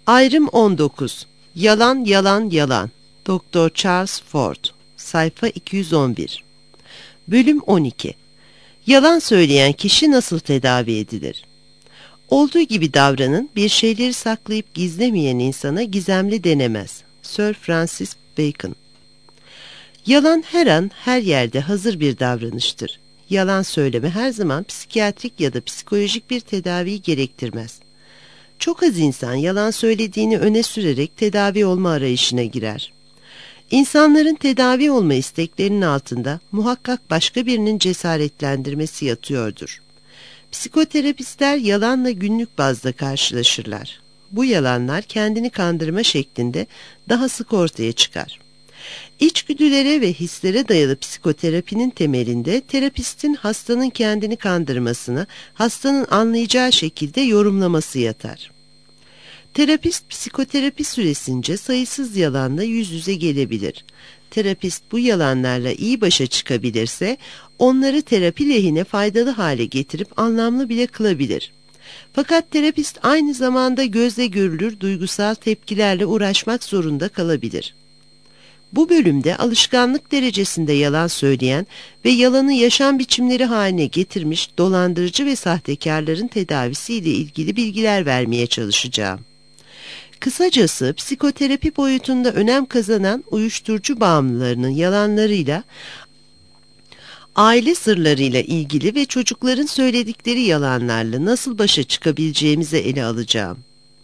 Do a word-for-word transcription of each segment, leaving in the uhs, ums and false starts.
Ayrım on dokuz. Yalan yalan yalan. Doktor Charles Ford. Sayfa iki yüz on bir. Bölüm on iki. Yalan söyleyen kişi nasıl tedavi edilir? Olduğu gibi davranın, bir şeyleri saklayıp gizlemeyen insana gizemli denemez. Sir Francis Bacon. Yalan her an, her yerde hazır bir davranıştır. Yalan söyleme her zaman psikiyatrik ya da psikolojik bir tedavi gerektirmez. Çok az insan yalan söylediğini öne sürerek tedavi olma arayışına girer. İnsanların tedavi olma isteklerinin altında muhakkak başka birinin cesaretlendirmesi yatıyordur. Psikoterapistler yalanla günlük bazda karşılaşırlar. Bu yalanlar kendini kandırma şeklinde daha sık ortaya çıkar. İçgüdülere ve hislere dayalı psikoterapinin temelinde terapistin hastanın kendini kandırmasını hastanın anlayacağı şekilde yorumlaması yatar. Terapist psikoterapi süresince sayısız yalanla yüz yüze gelebilir. Terapist bu yalanlarla iyi başa çıkabilirse onları terapi lehine faydalı hale getirip anlamlı bile kılabilir. Fakat terapist aynı zamanda gözle görülür duygusal tepkilerle uğraşmak zorunda kalabilir. Bu bölümde alışkanlık derecesinde yalan söyleyen ve yalanı yaşam biçimleri haline getirmiş dolandırıcı ve sahtekarların tedavisiyle ilgili bilgiler vermeye çalışacağım. Kısacası psikoterapi boyutunda önem kazanan uyuşturucu bağımlılarının yalanlarıyla, aile sırlarıyla ilgili ve çocukların söyledikleri yalanlarla nasıl başa çıkabileceğimizi ele alacağım.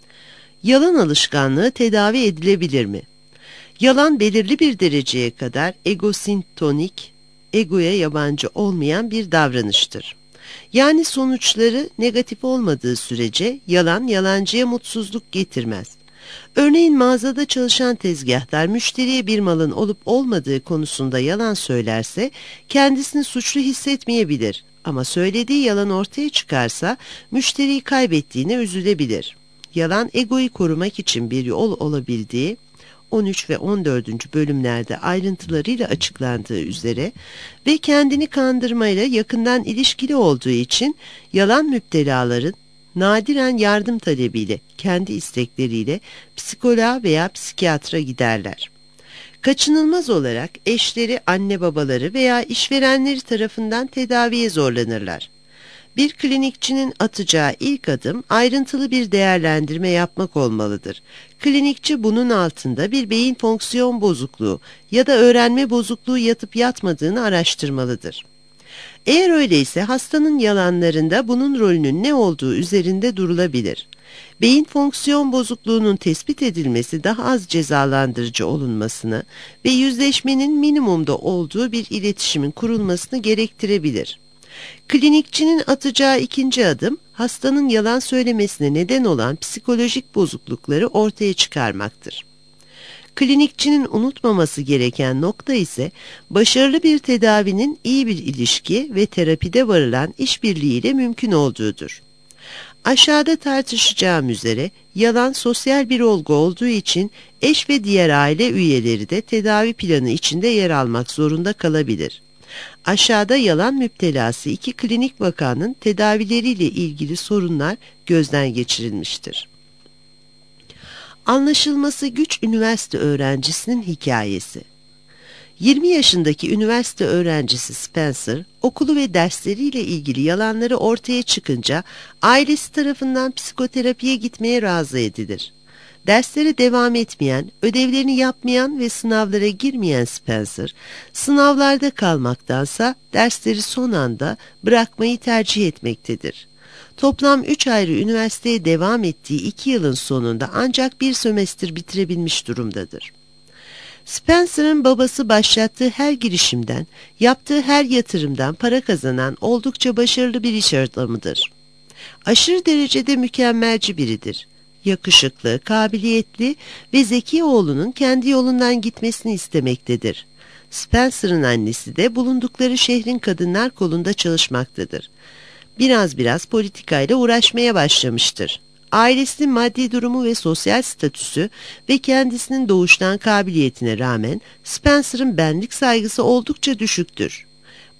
Yalan alışkanlığı tedavi edilebilir mi? Yalan belirli bir dereceye kadar egosintonik, egoya yabancı olmayan bir davranıştır. Yani sonuçları negatif olmadığı sürece yalan yalancıya mutsuzluk getirmez. Örneğin mağazada çalışan tezgahtar müşteriye bir malın olup olmadığı konusunda yalan söylerse kendisini suçlu hissetmeyebilir. Ama söylediği yalan ortaya çıkarsa müşteriyi kaybettiğine üzülebilir. Yalan egoyu korumak için bir yol olabildiği on üç ve on dördüncü bölümlerde ayrıntılarıyla açıklandığı üzere ve kendini kandırmayla yakından ilişkili olduğu için yalan müptelaların nadiren yardım talebiyle, kendi istekleriyle psikoloğa veya psikiyatra giderler. Kaçınılmaz olarak eşleri, anne babaları veya işverenleri tarafından tedaviye zorlanırlar. Bir klinikçinin atacağı ilk adım ayrıntılı bir değerlendirme yapmak olmalıdır. Klinikçi bunun altında bir beyin fonksiyon bozukluğu ya da öğrenme bozukluğu yatıp yatmadığını araştırmalıdır. Eğer öyleyse hastanın yalanlarında bunun rolünün ne olduğu üzerinde durulabilir. Beyin fonksiyon bozukluğunun tespit edilmesi daha az cezalandırıcı olunmasını ve yüzleşmenin minimumda olduğu bir iletişimin kurulmasını gerektirebilir. Klinikçinin atacağı ikinci adım, hastanın yalan söylemesine neden olan psikolojik bozuklukları ortaya çıkarmaktır. Klinikçinin unutmaması gereken nokta ise başarılı bir tedavinin iyi bir ilişki ve terapide varılan işbirliğiyle mümkün olduğudur. Aşağıda tartışacağım üzere yalan sosyal bir olgu olduğu için eş ve diğer aile üyeleri de tedavi planı içinde yer almak zorunda kalabilir. Aşağıda yalan müptelası iki klinik vakanın tedavileriyle ilgili sorunlar gözden geçirilmiştir. Anlaşılması güç üniversite öğrencisinin hikayesi. yirmi yaşındaki üniversite öğrencisi Spencer, okulu ve dersleriyle ilgili yalanları ortaya çıkınca ailesi tarafından psikoterapiye gitmeye razı edilir. Derslere devam etmeyen, ödevlerini yapmayan ve sınavlara girmeyen Spencer, sınavlarda kalmaktansa dersleri son anda bırakmayı tercih etmektedir. Toplam üç ayrı üniversiteye devam ettiği iki yılın sonunda ancak bir sömestr bitirebilmiş durumdadır. Spencer'ın babası başlattığı her girişimden, yaptığı her yatırımdan para kazanan oldukça başarılı bir iş adamıdır. Aşırı derecede mükemmelci biridir. Yakışıklı, kabiliyetli ve zeki oğlunun kendi yolundan gitmesini istemektedir. Spencer'ın annesi de bulundukları şehrin kadınlar kolunda çalışmaktadır. Biraz biraz politikayla uğraşmaya başlamıştır. Ailesinin maddi durumu ve sosyal statüsü ve kendisinin doğuştan kabiliyetine rağmen Spencer'ın benlik saygısı oldukça düşüktür.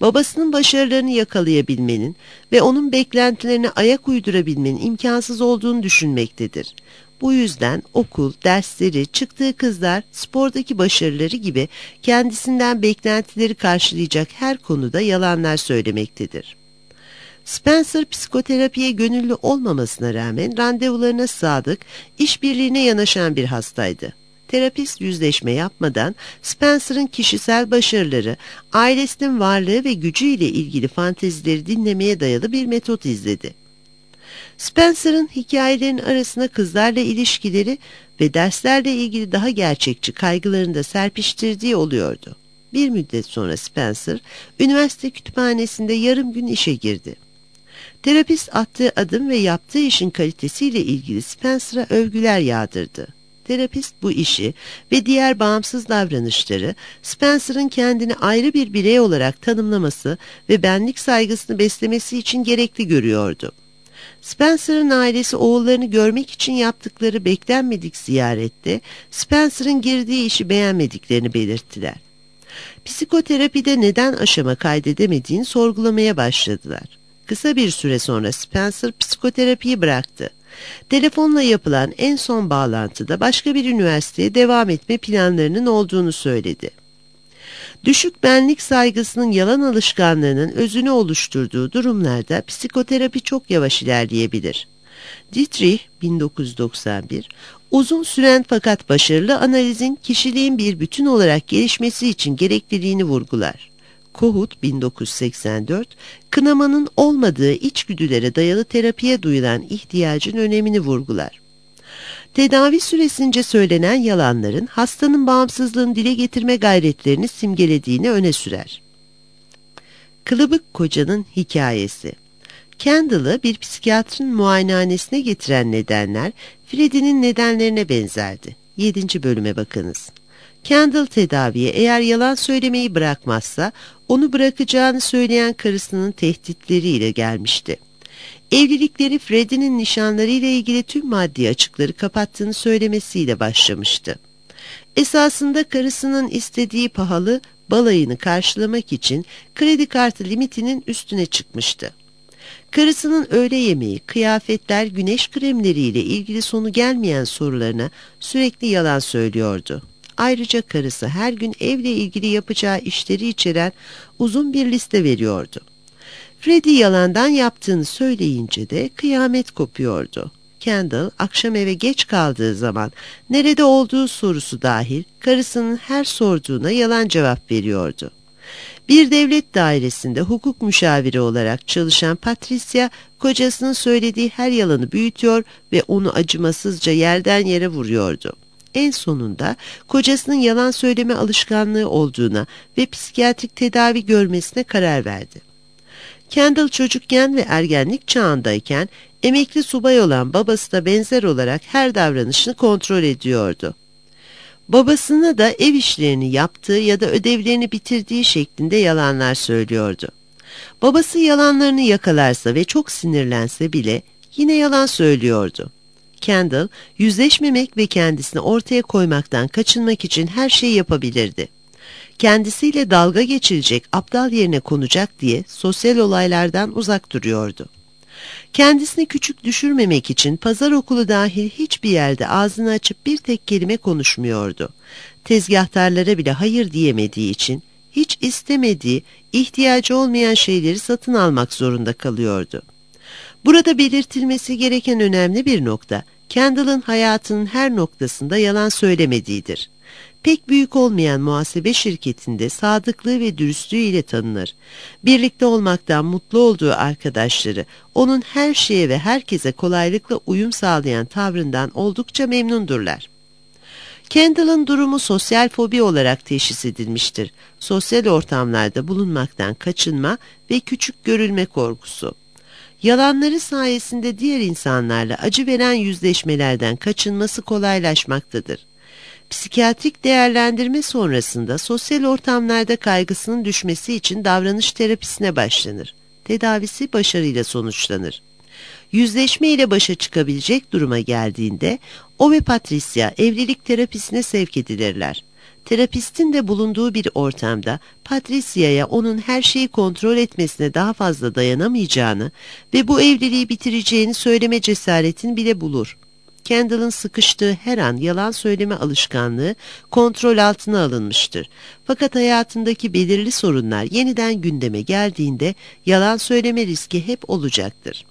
babasının başarılarını yakalayabilmenin ve onun beklentilerine ayak uydurabilmenin imkansız olduğunu düşünmektedir. Bu yüzden okul, dersleri, çıktığı kızlar, spordaki başarıları gibi kendisinden beklentileri karşılayacak her konuda yalanlar söylemektedir. Spencer psikoterapiye gönüllü olmamasına rağmen randevularına sadık, işbirliğine yanaşan bir hastaydı. Terapist yüzleşme yapmadan Spencer'ın kişisel başarıları, ailesinin varlığı ve gücüyle ilgili fantezileri dinlemeye dayalı bir metot izledi. Spencer'ın hikayelerin arasına kızlarla ilişkileri ve derslerle ilgili daha gerçekçi kaygılarını da serpiştirdiği oluyordu. Bir müddet sonra Spencer, üniversite kütüphanesinde yarım gün işe girdi. Terapist attığı adım ve yaptığı işin kalitesiyle ilgili Spencer'a övgüler yağdırdı. Terapist bu işi ve diğer bağımsız davranışları Spencer'ın kendini ayrı bir birey olarak tanımlaması ve benlik saygısını beslemesi için gerekli görüyordu. Spencer'ın ailesi oğullarını görmek için yaptıkları beklenmedik ziyarette Spencer'ın girdiği işi beğenmediklerini belirttiler. Psikoterapide neden aşama kaydedemediğini sorgulamaya başladılar. Kısa bir süre sonra Spencer psikoterapiyi bıraktı. Telefonla yapılan en son bağlantıda başka bir üniversiteye devam etme planlarının olduğunu söyledi. Düşük benlik saygısının yalan alışkanlığının özünü oluşturduğu durumlarda psikoterapi çok yavaş ilerleyebilir. Dietrich bin dokuz yüz doksan bir, uzun süren fakat başarılı analizin kişiliğin bir bütün olarak gelişmesi için gerekliliğini vurgular. Kohut bin dokuz yüz seksen dört, kınamanın olmadığı içgüdülere dayalı terapiye duyulan ihtiyacın önemini vurgular. Tedavi süresince söylenen yalanların hastanın bağımsızlığını dile getirme gayretlerini simgelediğini öne sürer. Kılıbık kocanın hikayesi. Kendall'ı bir psikiyatrın muayenehanesine getiren nedenler Freddy'nin nedenlerine benzerdi. yedinci bölüme bakınız. Kendall tedaviye eğer yalan söylemeyi bırakmazsa onu bırakacağını söyleyen karısının tehditleriyle gelmişti. Evlilikleri Freddy'nin nişanlarıyla ilgili tüm maddi açıkları kapattığını söylemesiyle başlamıştı. Esasında karısının istediği pahalı balayını karşılamak için kredi kartı limitinin üstüne çıkmıştı. Karısının öğle yemeği, kıyafetler, güneş kremleriyle ilgili sonu gelmeyen sorularına sürekli yalan söylüyordu. Ayrıca karısı her gün evle ilgili yapacağı işleri içeren uzun bir liste veriyordu. Freddy yalandan yaptığını söyleyince de kıyamet kopuyordu. Kendall akşam eve geç kaldığı zaman nerede olduğu sorusu dahil karısının her sorduğuna yalan cevap veriyordu. Bir devlet dairesinde hukuk müşaviri olarak çalışan Patricia, kocasının söylediği her yalanı büyütüyor ve onu acımasızca yerden yere vuruyordu. En sonunda kocasının yalan söyleme alışkanlığı olduğuna ve psikiyatrik tedavi görmesine karar verdi. Kendall çocukken ve ergenlik çağındayken emekli subay olan babası da benzer olarak her davranışını kontrol ediyordu. Babasına da ev işlerini yaptığı ya da ödevlerini bitirdiği şeklinde yalanlar söylüyordu. Babası yalanlarını yakalarsa ve çok sinirlense bile yine yalan söylüyordu. Kendall, yüzleşmemek ve kendisini ortaya koymaktan kaçınmak için her şeyi yapabilirdi. Kendisiyle dalga geçilecek, aptal yerine konacak diye sosyal olaylardan uzak duruyordu. Kendisini küçük düşürmemek için pazar okulu dahil hiçbir yerde ağzını açıp bir tek kelime konuşmuyordu. Tezgahtarlara bile hayır diyemediği için hiç istemediği, ihtiyacı olmayan şeyleri satın almak zorunda kalıyordu. Burada belirtilmesi gereken önemli bir nokta, Kendall'ın hayatının her noktasında yalan söylemediğidir. Pek büyük olmayan muhasebe şirketinde sadıklığı ve dürüstlüğü ile tanınır. Birlikte olmaktan mutlu olduğu arkadaşları, onun her şeye ve herkese kolaylıkla uyum sağlayan tavrından oldukça memnundurlar. Kendall'ın durumu sosyal fobi olarak teşhis edilmiştir. Sosyal ortamlarda bulunmaktan kaçınma ve küçük görülme korkusu. Yalanları sayesinde diğer insanlarla acı veren yüzleşmelerden kaçınması kolaylaşmaktadır. Psikiyatrik değerlendirme sonrasında sosyal ortamlarda kaygısının düşmesi için davranış terapisine başlanır. Tedavisi başarıyla sonuçlanır. Yüzleşme ile başa çıkabilecek duruma geldiğinde o ve Patricia evlilik terapisine sevk edilirler. Terapistin de bulunduğu bir ortamda Patricia'ya onun her şeyi kontrol etmesine daha fazla dayanamayacağını ve bu evliliği bitireceğini söyleme cesaretini bile bulur. Kendall'ın sıkıştığı her an yalan söyleme alışkanlığı kontrol altına alınmıştır. Fakat hayatındaki belirli sorunlar yeniden gündeme geldiğinde yalan söyleme riski hep olacaktır.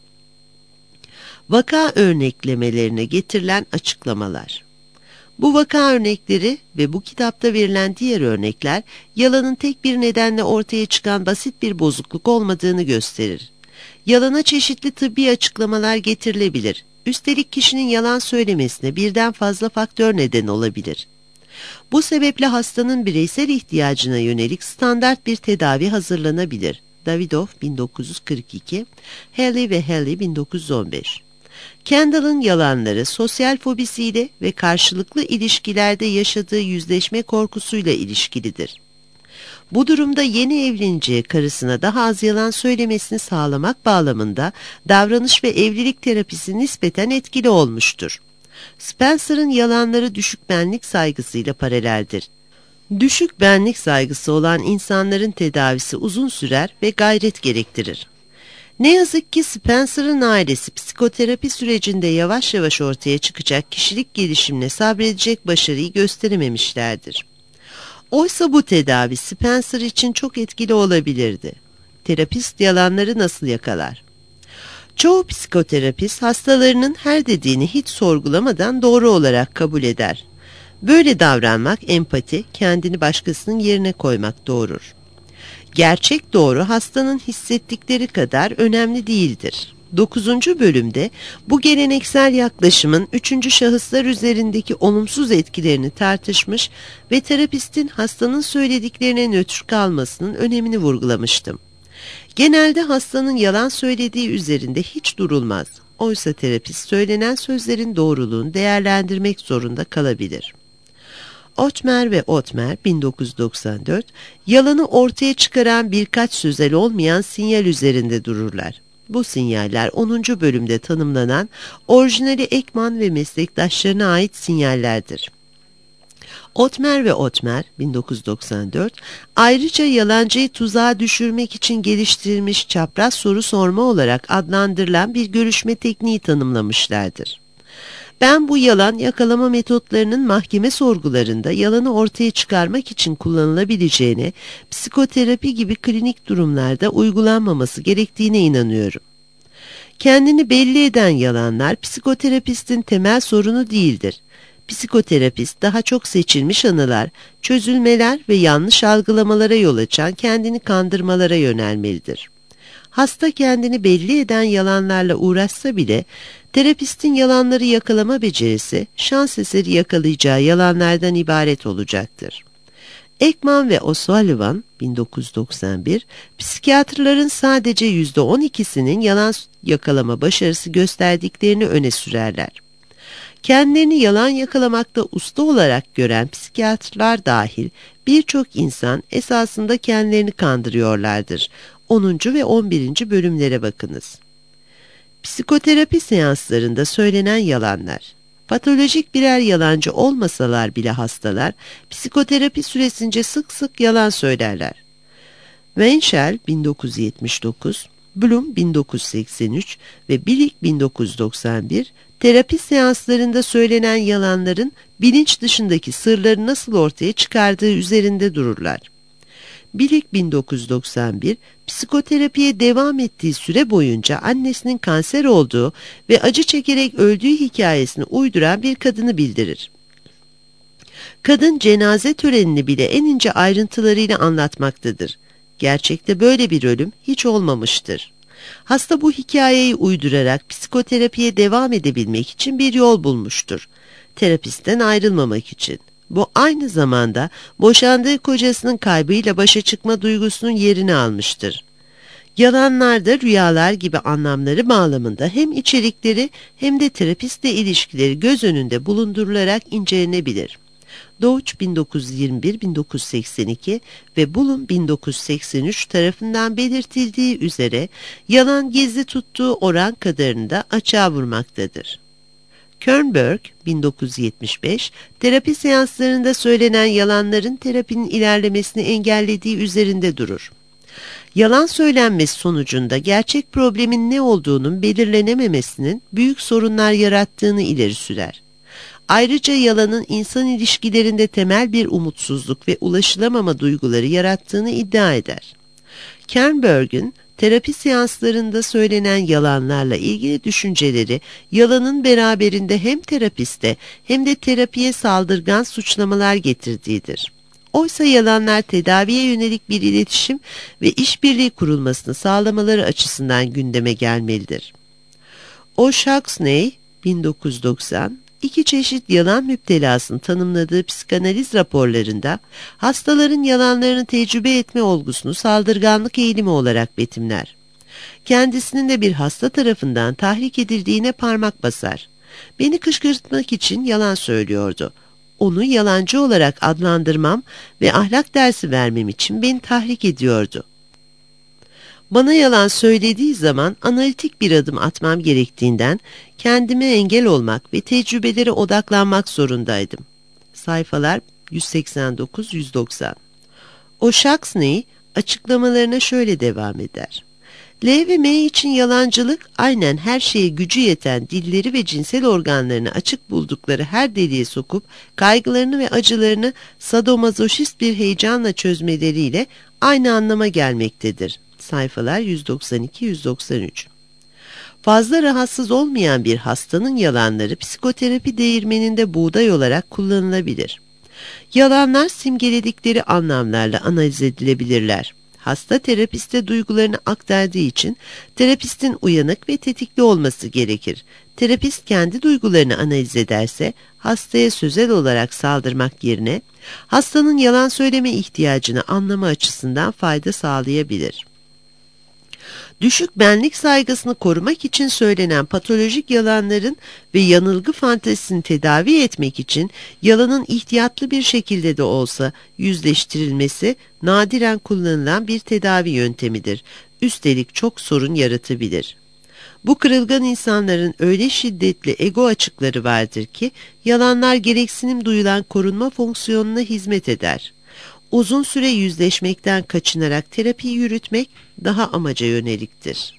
Vaka örneklemelerine getirilen açıklamalar. Bu vaka örnekleri ve bu kitapta verilen diğer örnekler yalanın tek bir nedenle ortaya çıkan basit bir bozukluk olmadığını gösterir. Yalana çeşitli tıbbi açıklamalar getirilebilir. Üstelik kişinin yalan söylemesine birden fazla faktör neden olabilir. Bu sebeple hastanın bireysel ihtiyacına yönelik standart bir tedavi hazırlanabilir. Davidoff bin dokuz yüz kırk iki, Haley ve Haley bin dokuz yüz on beş. Kendall'ın yalanları sosyal fobisiyle ve karşılıklı ilişkilerde yaşadığı yüzleşme korkusuyla ilişkilidir. Bu durumda yeni evleneceği karısına daha az yalan söylemesini sağlamak bağlamında davranış ve evlilik terapisi nispeten etkili olmuştur. Spencer'ın yalanları düşük benlik saygısıyla paraleldir. Düşük benlik saygısı olan insanların tedavisi uzun sürer ve gayret gerektirir. Ne yazık ki Spencer'ın ailesi psikoterapi sürecinde yavaş yavaş ortaya çıkacak kişilik gelişimine sabredecek başarıyı gösterememişlerdir. Oysa bu tedavi Spencer için çok etkili olabilirdi. Terapist yalanları nasıl yakalar? Çoğu psikoterapist hastalarının her dediğini hiç sorgulamadan doğru olarak kabul eder. Böyle davranmak empati, kendini başkasının yerine koymak doğurur. Gerçek doğru hastanın hissettikleri kadar önemli değildir. dokuzuncu bölümde bu geleneksel yaklaşımın üçüncü şahıslar üzerindeki olumsuz etkilerini tartışmış ve terapistin hastanın söylediklerine nötr kalmasının önemini vurgulamıştım. Genelde hastanın yalan söylediği üzerinde hiç durulmaz. Oysa terapist söylenen sözlerin doğruluğunu değerlendirmek zorunda kalabilir. Otmer ve Otmer bin dokuz yüz doksan dört, yalanı ortaya çıkaran birkaç sözel olmayan sinyal üzerinde dururlar. Bu sinyaller onuncu bölümde tanımlanan orijinali Ekman ve meslektaşlarına ait sinyallerdir. Otmer ve Otmer bin dokuz yüz doksan dört, ayrıca yalancıyı tuzağa düşürmek için geliştirilmiş çapraz soru sorma olarak adlandırılan bir görüşme tekniği tanımlamışlardır. Ben bu yalan yakalama metotlarının mahkeme sorgularında yalanı ortaya çıkarmak için kullanılabileceğine, psikoterapi gibi klinik durumlarda uygulanmaması gerektiğine inanıyorum. Kendini belli eden yalanlar psikoterapistin temel sorunu değildir. Psikoterapist daha çok seçilmiş anılar, çözülmeler ve yanlış algılamalara yol açan kendini kandırmalara yönelmelidir. Hasta kendini belli eden yalanlarla uğraşsa bile terapistin yalanları yakalama becerisi şans eseri yakalayacağı yalanlardan ibaret olacaktır. Ekman ve O'Sullivan bin dokuz yüz doksan bir, psikiyatrların sadece yüzde on ikisinin yalan yakalama başarısı gösterdiklerini öne sürerler. Kendilerini yalan yakalamakta usta olarak gören psikiyatrlar dahil birçok insan esasında kendilerini kandırıyorlardır. onuncu ve on birinci bölümlere bakınız. Psikoterapi seanslarında söylenen yalanlar. Patolojik birer yalancı olmasalar bile hastalar, psikoterapi süresince sık sık yalan söylerler. Winchell bin dokuz yüz yetmiş dokuz, Bloom bin dokuz yüz seksen üç ve Billig bin dokuz yüz doksan bir, terapi seanslarında söylenen yalanların bilinç dışındaki sırları nasıl ortaya çıkardığı üzerinde dururlar. Billig bin dokuz yüz doksan bir, psikoterapiye devam ettiği süre boyunca annesinin kanser olduğu ve acı çekerek öldüğü hikayesini uyduran bir kadını bildirir. Kadın cenaze törenini bile en ince ayrıntılarıyla anlatmaktadır. Gerçekte böyle bir ölüm hiç olmamıştır. Hasta bu hikayeyi uydurarak psikoterapiye devam edebilmek için bir yol bulmuştur. Terapistten ayrılmamak için. Bu aynı zamanda boşandığı kocasının kaybıyla başa çıkma duygusunun yerini almıştır. Yalanlarda rüyalar gibi anlamları bağlamında hem içerikleri hem de terapistle ilişkileri göz önünde bulundurularak incelenebilir. Doğuç bin dokuz yüz yirmi bir bin dokuz yüz seksen iki ve Bloom bin dokuz yüz seksen üç tarafından belirtildiği üzere yalan gizli tuttuğu oran kadarını da açığa vurmaktadır. Kernberg bin dokuz yüz yetmiş beş, terapi seanslarında söylenen yalanların terapinin ilerlemesini engellediği üzerinde durur. Yalan söylenmesi sonucunda gerçek problemin ne olduğunun belirlenememesinin büyük sorunlar yarattığını ileri sürer. Ayrıca yalanın insan ilişkilerinde temel bir umutsuzluk ve ulaşılamama duyguları yarattığını iddia eder. Kernberg'in terapi seanslarında söylenen yalanlarla ilgili düşünceleri, yalanın beraberinde hem terapiste hem de terapiye saldırgan suçlamalar getirdiğidir. Oysa yalanlar tedaviye yönelik bir iletişim ve işbirliği kurulmasını sağlamaları açısından gündeme gelmelidir. O'Shaughnessy bin dokuz yüz doksan, iki çeşit yalan müptelasını tanımladığı psikanaliz raporlarında hastaların yalanlarını tecrübe etme olgusunu saldırganlık eğilimi olarak betimler. Kendisinin de bir hasta tarafından tahrik edildiğine parmak basar. Beni kışkırtmak için yalan söylüyordu. Onu yalancı olarak adlandırmam ve ahlak dersi vermem için beni tahrik ediyordu. Bana yalan söylediği zaman analitik bir adım atmam gerektiğinden kendime engel olmak ve tecrübelere odaklanmak zorundaydım. Sayfalar yüz seksen dokuz yüz doksan. O'Shaughnessy açıklamalarına şöyle devam eder. L ve M için yalancılık aynen her şeye gücü yeten dilleri ve cinsel organlarını açık buldukları her deliğe sokup kaygılarını ve acılarını sadomazoşist bir heyecanla çözmeleriyle aynı anlama gelmektedir. Sayfalar yüz doksan iki yüz doksan üç. Fazla rahatsız olmayan bir hastanın yalanları psikoterapi değirmeninde buğday olarak kullanılabilir. Yalanlar simgeledikleri anlamlarla analiz edilebilirler. Hasta terapiste duygularını aktardığı için terapistin uyanık ve tetikli olması gerekir. Terapist kendi duygularını analiz ederse hastaya sözel olarak saldırmak yerine hastanın yalan söyleme ihtiyacını anlama açısından fayda sağlayabilir. Düşük benlik saygısını korumak için söylenen patolojik yalanların ve yanılgı fantezisini tedavi etmek için yalanın ihtiyatlı bir şekilde de olsa yüzleştirilmesi nadiren kullanılan bir tedavi yöntemidir. Üstelik çok sorun yaratabilir. Bu kırılgan insanların öyle şiddetli ego açıkları vardır ki yalanlar gereksinim duyulan korunma fonksiyonuna hizmet eder. Uzun süre yüzleşmekten kaçınarak terapiyi yürütmek daha amaca yöneliktir.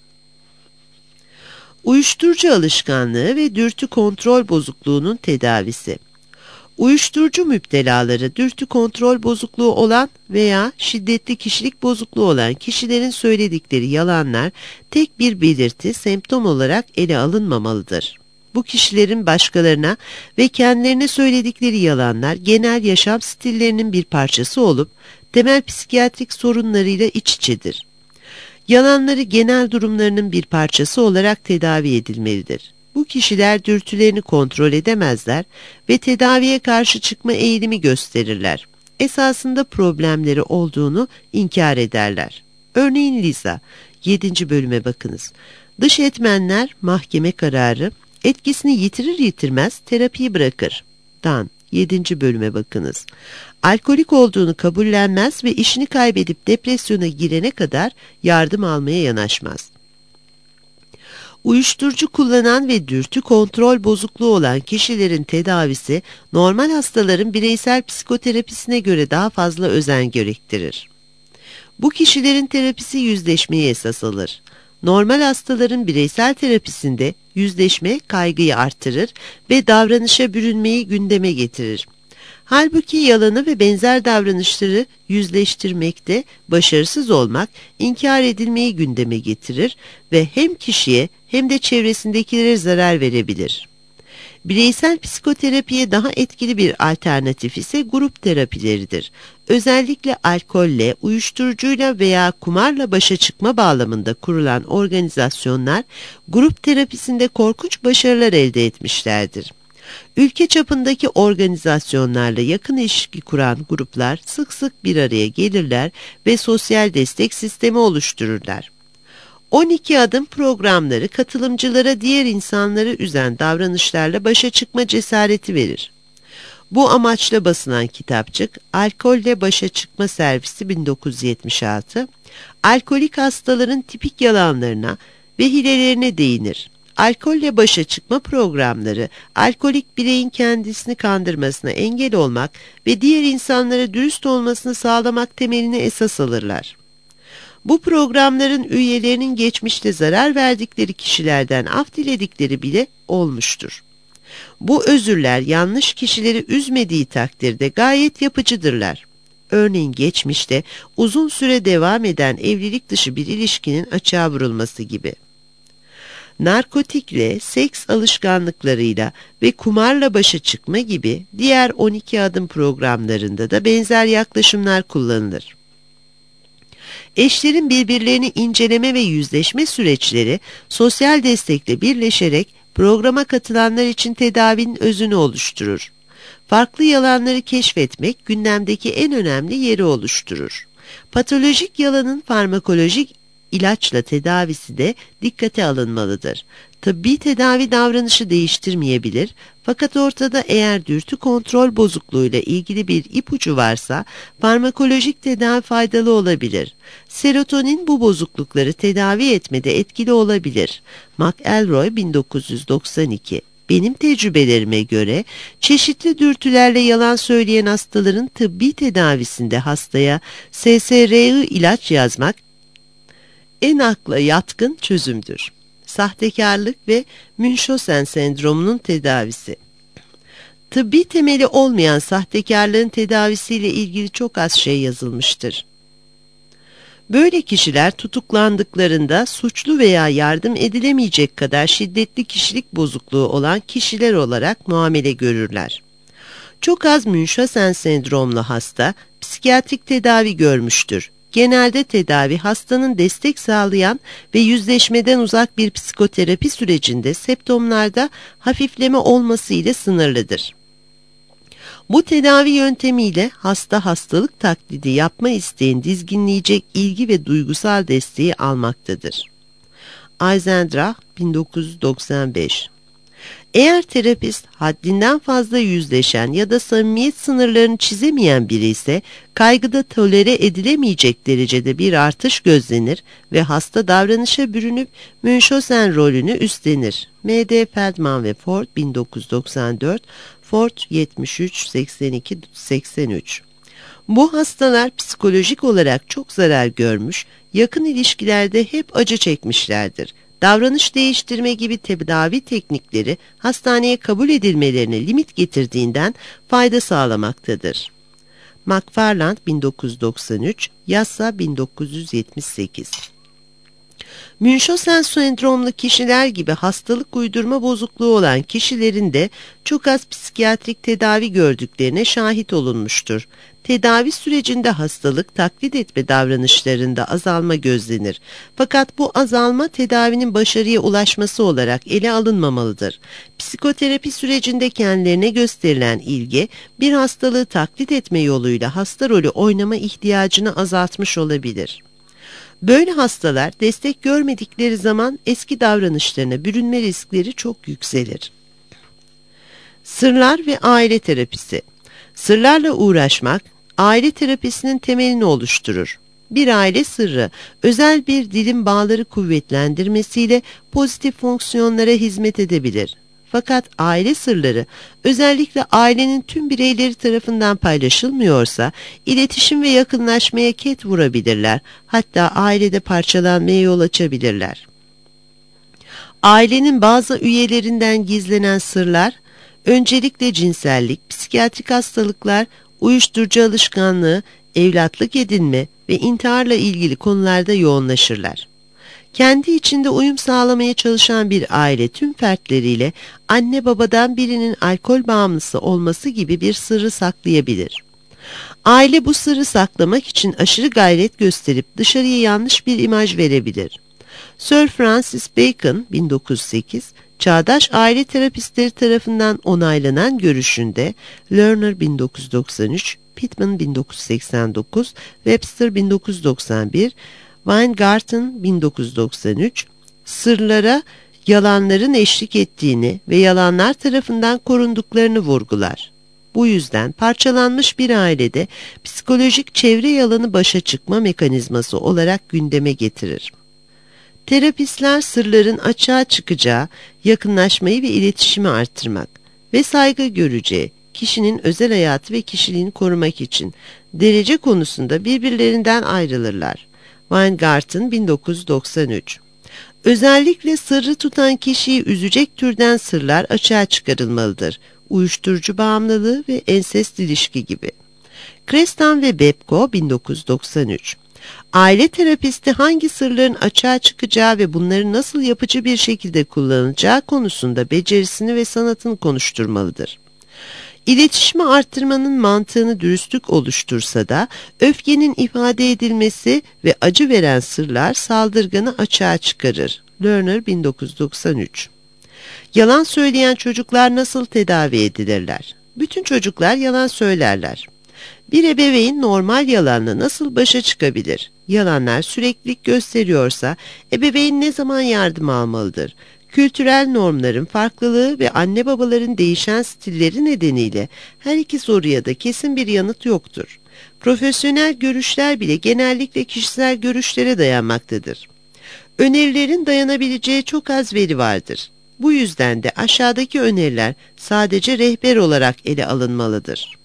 Uyuşturucu alışkanlığı ve dürtü kontrol bozukluğunun tedavisi. Uyuşturucu müptelaları dürtü kontrol bozukluğu olan veya şiddetli kişilik bozukluğu olan kişilerin söyledikleri yalanlar tek bir belirti, semptom olarak ele alınmamalıdır. Bu kişilerin başkalarına ve kendilerine söyledikleri yalanlar genel yaşam stillerinin bir parçası olup temel psikiyatrik sorunlarıyla iç içedir. Yalanları genel durumlarının bir parçası olarak tedavi edilmelidir. Bu kişiler dürtülerini kontrol edemezler ve tedaviye karşı çıkma eğilimi gösterirler. Esasında problemleri olduğunu inkar ederler. Örneğin Lisa, yedinci bölüme bakınız. Dış etmenler, mahkeme kararı, etkisini yitirir yitirmez terapiyi bırakır. Dan, yedinci bölüme bakınız. Alkolik olduğunu kabullenmez ve işini kaybedip depresyona girene kadar yardım almaya yanaşmaz. Uyuşturucu kullanan ve dürtü kontrol bozukluğu olan kişilerin tedavisi normal hastaların bireysel psikoterapisine göre daha fazla özen gerektirir. Bu kişilerin terapisi yüzleşmeyi esas alır. Normal hastaların bireysel terapisinde yüzleşme kaygıyı artırır ve davranışa bürünmeyi gündeme getirir. Halbuki yalanı ve benzer davranışları yüzleştirmekte başarısız olmak, inkar edilmeyi gündeme getirir ve hem kişiye hem de çevresindekilere zarar verebilir. Bireysel psikoterapiye daha etkili bir alternatif ise grup terapileridir. Özellikle alkolle, uyuşturucuyla veya kumarla başa çıkma bağlamında kurulan organizasyonlar grup terapisinde korkunç başarılar elde etmişlerdir. Ülke çapındaki organizasyonlarla yakın ilişki kuran gruplar sık sık bir araya gelirler ve sosyal destek sistemi oluştururlar. on iki adım programları katılımcılara diğer insanları üzen davranışlarla başa çıkma cesareti verir. Bu amaçla basılan kitapçık Alkolle Başa Çıkma Servisi bin dokuz yüz yetmiş altı, alkolik hastaların tipik yalanlarına ve hilelerine değinir. Alkolle başa çıkma programları, alkolik bireyin kendisini kandırmasına engel olmak ve diğer insanlara dürüst olmasını sağlamak temelini esas alırlar. Bu programların üyelerinin geçmişte zarar verdikleri kişilerden af diledikleri bile olmuştur. Bu özürler yanlış kişileri üzmediği takdirde gayet yapıcıdırlar. Örneğin geçmişte uzun süre devam eden evlilik dışı bir ilişkinin açığa vurulması gibi. Narkotikle, seks alışkanlıklarıyla ve kumarla başa çıkma gibi diğer on iki adım programlarında da benzer yaklaşımlar kullanılır. Eşlerin birbirlerini inceleme ve yüzleşme süreçleri sosyal destekle birleşerek programa katılanlar için tedavinin özünü oluşturur. Farklı yalanları keşfetmek gündemdeki en önemli yeri oluşturur. Patolojik yalanın farmakolojik ilaçla tedavisi de dikkate alınmalıdır. Tıbbi tedavi davranışı değiştirmeyebilir, fakat ortada eğer dürtü kontrol bozukluğuyla ilgili bir ipucu varsa farmakolojik tedavi faydalı olabilir. Serotonin bu bozuklukları tedavi etmede etkili olabilir. McElroy bin dokuz yüz doksan iki. Benim tecrübelerime göre çeşitli dürtülerle yalan söyleyen hastaların tıbbi tedavisinde hastaya S S R I ilaç yazmak en akla yatkın çözümdür. Sahtekarlık ve Münchhausen sendromunun tedavisi. Tıbbi temeli olmayan sahtekarlığın tedavisiyle ilgili çok az şey yazılmıştır. Böyle kişiler tutuklandıklarında suçlu veya yardım edilemeyecek kadar şiddetli kişilik bozukluğu olan kişiler olarak muamele görürler. Çok az Münchhausen sendromlu hasta psikiyatrik tedavi görmüştür. Genelde tedavi hastanın destek sağlayan ve yüzleşmeden uzak bir psikoterapi sürecinde semptomlarda hafifleme olması ile sınırlıdır. Bu tedavi yöntemiyle hasta hastalık taklidi yapma isteğini dizginleyecek ilgi ve duygusal desteği almaktadır. Eisendrath bin dokuz yüz doksan beş. Eğer terapist haddinden fazla yüzleşen ya da samimiyet sınırlarını çizemeyen biri ise kaygıda tolere edilemeyecek derecede bir artış gözlenir ve hasta davranışa bürünüp Münchhausen rolünü üstlenir. M D Feldman ve Ford bin dokuz yüz doksan dört, Ford yetmiş üç seksen iki seksen üç. Bu hastalar psikolojik olarak çok zarar görmüş, yakın ilişkilerde hep acı çekmişlerdir. Davranış değiştirme gibi tedavi teknikleri hastaneye kabul edilmelerine limit getirdiğinden fayda sağlamaktadır. McFarland bin dokuz yüz doksan üç, Yassa bin dokuz yüz yetmiş sekiz. Münchhausen sendromlu kişiler gibi hastalık uydurma bozukluğu olan kişilerin de çok az psikiyatrik tedavi gördüklerine şahit olunmuştur. Tedavi sürecinde hastalık taklit etme davranışlarında azalma gözlenir. Fakat bu azalma tedavinin başarıya ulaşması olarak ele alınmamalıdır. Psikoterapi sürecinde kendilerine gösterilen ilgi bir hastalığı taklit etme yoluyla hasta rolü oynama ihtiyacını azaltmış olabilir. Böyle hastalar destek görmedikleri zaman eski davranışlarına bürünme riskleri çok yükselir. Sırlar ve aile terapisi. Sırlarla uğraşmak, aile terapisinin temelini oluşturur. Bir aile sırrı, özel bir dilim bağları kuvvetlendirmesiyle pozitif fonksiyonlara hizmet edebilir. Fakat aile sırları, özellikle ailenin tüm bireyleri tarafından paylaşılmıyorsa, iletişim ve yakınlaşmaya ket vurabilirler, hatta ailede parçalanmaya yol açabilirler. Ailenin bazı üyelerinden gizlenen sırlar, öncelikle cinsellik, psikiyatrik hastalıklar, uyuşturucu alışkanlığı, evlatlık edinme ve intiharla ilgili konularda yoğunlaşırlar. Kendi içinde uyum sağlamaya çalışan bir aile tüm fertleriyle anne babadan birinin alkol bağımlısı olması gibi bir sırrı saklayabilir. Aile bu sırrı saklamak için aşırı gayret gösterip dışarıya yanlış bir imaj verebilir. Sir Francis Bacon bin dokuz yüz sekiz, çağdaş aile terapistleri tarafından onaylanan görüşünde Lerner bin dokuz yüz doksan üç, Pittman bin dokuz yüz seksen dokuz, Webster bin dokuz yüz doksan bir, Weingarten bin dokuz yüz doksan üç, sırlara yalanların eşlik ettiğini ve yalanlar tarafından korunduklarını vurgular. Bu yüzden parçalanmış bir ailede psikolojik çevre yalanı başa çıkma mekanizması olarak gündeme getirir. Terapistler sırların açığa çıkacağı, yakınlaşmayı ve iletişimi arttırmak ve saygı göreceği, kişinin özel hayatı ve kişiliğini korumak için derece konusunda birbirlerinden ayrılırlar. Weingarten bin dokuz yüz doksan üç. Özellikle sırrı tutan kişiyi üzecek türden sırlar açığa çıkarılmalıdır. Uyuşturucu bağımlılığı ve ensest ilişki gibi. Krestan ve Bepko bin dokuz yüz doksan üç. Aile terapisti hangi sırların açığa çıkacağı ve bunları nasıl yapıcı bir şekilde kullanacağı konusunda becerisini ve sanatını konuşturmalıdır. İletişimi arttırmanın mantığını dürüstlük oluştursa da öfkenin ifade edilmesi ve acı veren sırlar saldırganı açığa çıkarır. Lerner bin dokuz yüz doksan üç. Yalan söyleyen çocuklar nasıl tedavi edilirler? Bütün çocuklar yalan söylerler. Bir ebeveyn normal yalanla nasıl başa çıkabilir? Yalanlar süreklilik gösteriyorsa ebeveyn ne zaman yardım almalıdır? Kültürel normların farklılığı ve anne babaların değişen stilleri nedeniyle her iki soruya da kesin bir yanıt yoktur. Profesyonel görüşler bile genellikle kişisel görüşlere dayanmaktadır. Önerilerin dayanabileceği çok az veri vardır. Bu yüzden de aşağıdaki öneriler sadece rehber olarak ele alınmalıdır.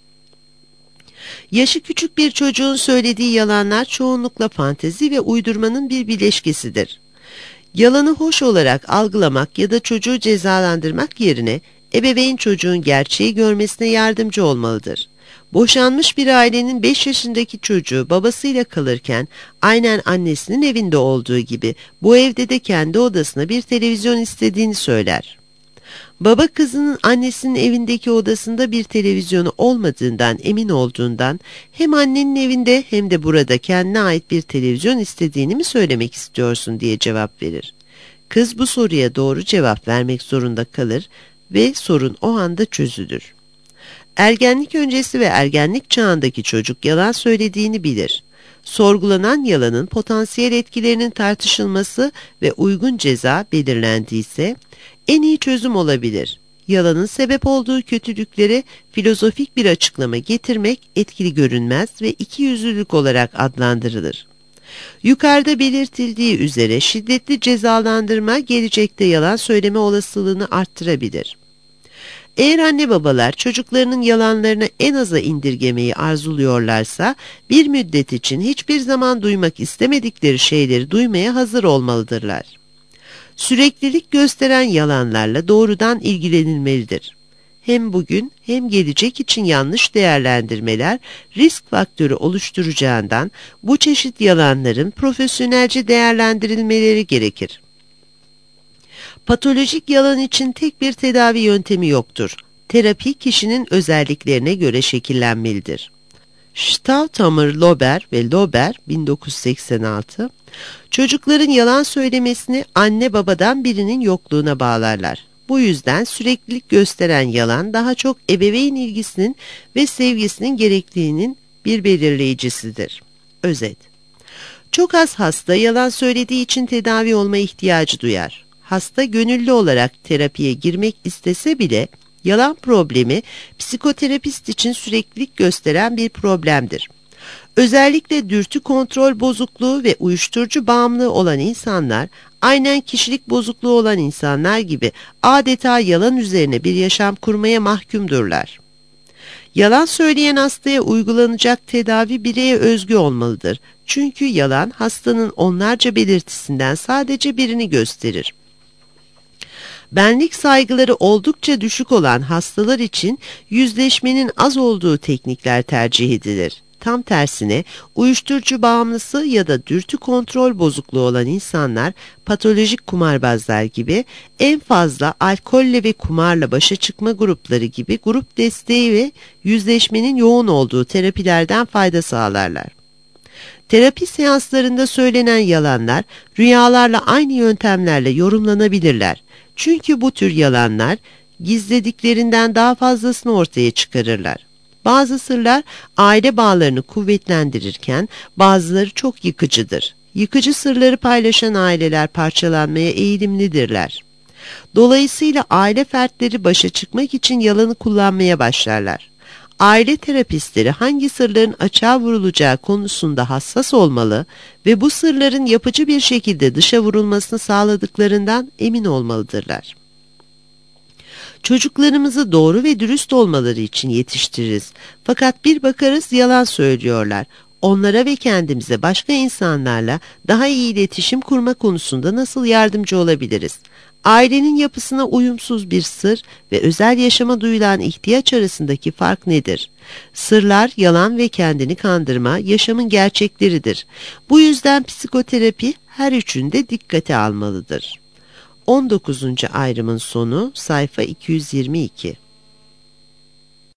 Yaşı küçük bir çocuğun söylediği yalanlar çoğunlukla fantezi ve uydurmanın bir bileşkesidir. Yalanı hoş olarak algılamak ya da çocuğu cezalandırmak yerine ebeveyn çocuğun gerçeği görmesine yardımcı olmalıdır. Boşanmış bir ailenin beş yaşındaki çocuğu babasıyla kalırken aynen annesinin evinde olduğu gibi bu evde de kendi odasına bir televizyon istediğini söyler. Baba kızının annesinin evindeki odasında bir televizyonu olmadığından emin olduğundan hem annenin evinde hem de burada kendine ait bir televizyon istediğini mi söylemek istiyorsun diye cevap verir. Kız bu soruya doğru cevap vermek zorunda kalır ve sorun o anda çözülür. Ergenlik öncesi ve ergenlik çağındaki çocuk yalan söylediğini bilir. Sorgulanan yalanın potansiyel etkilerinin tartışılması ve uygun ceza belirlendiyse en iyi çözüm olabilir. Yalanın sebep olduğu kötülüklere filozofik bir açıklama getirmek etkili görünmez ve ikiyüzlülük olarak adlandırılır. Yukarıda belirtildiği üzere şiddetli cezalandırma gelecekte yalan söyleme olasılığını arttırabilir. Eğer anne babalar çocuklarının yalanlarını en aza indirgemeyi arzuluyorlarsa bir müddet için hiçbir zaman duymak istemedikleri şeyleri duymaya hazır olmalıdırlar. Süreklilik gösteren yalanlarla doğrudan ilgilenilmelidir. Hem bugün hem gelecek için yanlış değerlendirmeler risk faktörü oluşturacağından bu çeşit yalanların profesyonelce değerlendirilmeleri gerekir. Patolojik yalan için tek bir tedavi yöntemi yoktur. Terapi kişinin özelliklerine göre şekillenmelidir. Staudamer, Lober ve Lober bin dokuz yüz seksen altı, çocukların yalan söylemesini anne babadan birinin yokluğuna bağlarlar. Bu yüzden süreklilik gösteren yalan daha çok ebeveyn ilgisinin ve sevgisinin gerektiğinin bir belirleyicisidir. Özet: çok az hasta yalan söylediği için tedavi olma ihtiyacı duyar. Hasta gönüllü olarak terapiye girmek istese bile yalan problemi psikoterapist için süreklilik gösteren bir problemdir. Özellikle dürtü kontrol bozukluğu ve uyuşturucu bağımlılığı olan insanlar, aynen kişilik bozukluğu olan insanlar gibi adeta yalan üzerine bir yaşam kurmaya mahkumdurlar. Yalan söyleyen hastaya uygulanacak tedavi bireye özgü olmalıdır. Çünkü yalan hastanın onlarca belirtisinden sadece birini gösterir. Benlik saygıları oldukça düşük olan hastalar için yüzleşmenin az olduğu teknikler tercih edilir. Tam tersine uyuşturucu bağımlısı ya da dürtü kontrol bozukluğu olan insanlar patolojik kumarbazlar gibi en fazla alkolle ve kumarla başa çıkma grupları gibi grup desteği ve yüzleşmenin yoğun olduğu terapilerden fayda sağlarlar. Terapi seanslarında söylenen yalanlar rüyalarla aynı yöntemlerle yorumlanabilirler. Çünkü bu tür yalanlar gizlediklerinden daha fazlasını ortaya çıkarırlar. Bazı sırlar aile bağlarını kuvvetlendirirken bazıları çok yıkıcıdır. Yıkıcı sırları paylaşan aileler parçalanmaya eğilimlidirler. Dolayısıyla aile fertleri başa çıkmak için yalanı kullanmaya başlarlar. Aile terapistleri hangi sırların açığa vurulacağı konusunda hassas olmalı ve bu sırların yapıcı bir şekilde dışa vurulmasını sağladıklarından emin olmalıdırlar. Çocuklarımızı doğru ve dürüst olmaları için yetiştiririz. Fakat bir bakarız yalan söylüyorlar. Onlara ve kendimize başka insanlarla daha iyi iletişim kurma konusunda nasıl yardımcı olabiliriz? Ailenin yapısına uyumsuz bir sır ve özel yaşama duyulan ihtiyaç arasındaki fark nedir? Sırlar, yalan ve kendini kandırma yaşamın gerçekleridir. Bu yüzden psikoterapi her üçünde dikkate almalıdır. on dokuzuncu ayrımın sonu sayfa iki yüz yirmi iki.